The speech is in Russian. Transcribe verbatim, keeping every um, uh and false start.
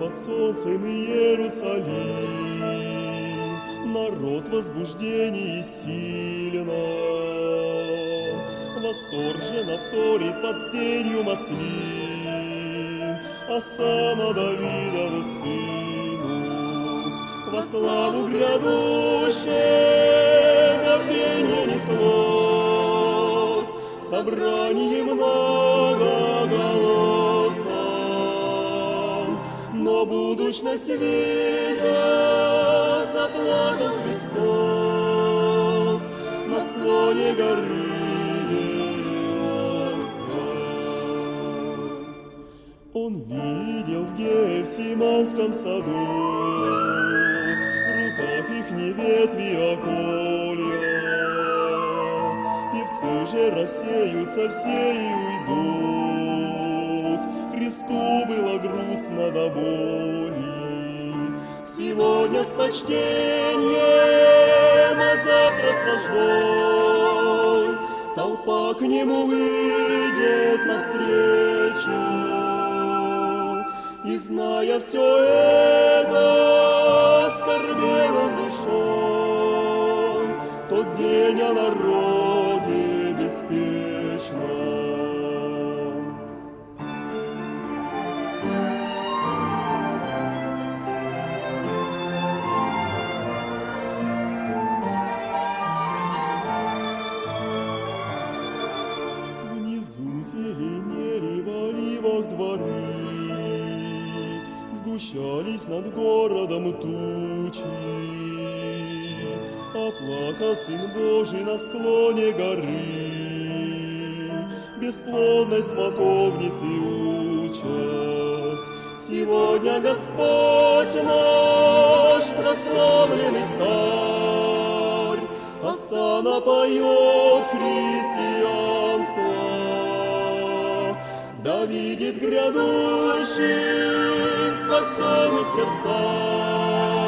под солнцем Иерусалим, народ в возбуждении сильно, восторженно вторит под сенью маслин, осанна Давидову сыну, во славу грядущего пение неслось, в собрании многоголосом, но будущность видя, заплакал Христос на склоне горы. Он видел в Гефсиманском саду, в руках их не ветви, а колья. Певцы же рассеются все и уйдут. Христу было грустно до боли. Сегодня с почтением, а завтра с враждой толпа к нему выйдет навстречу. И, зная все это, скорбел он душой в тот день о народе беспечном. Внизу зеленели в оливах дворы, сгущались над городом тучи, оплакал Сын Божий на склоне горы, бесплодной смоковницы участь. Сегодня Господь наш, прославленный Царь, осанна поет христианство, да видит грядущий спасенных сердца.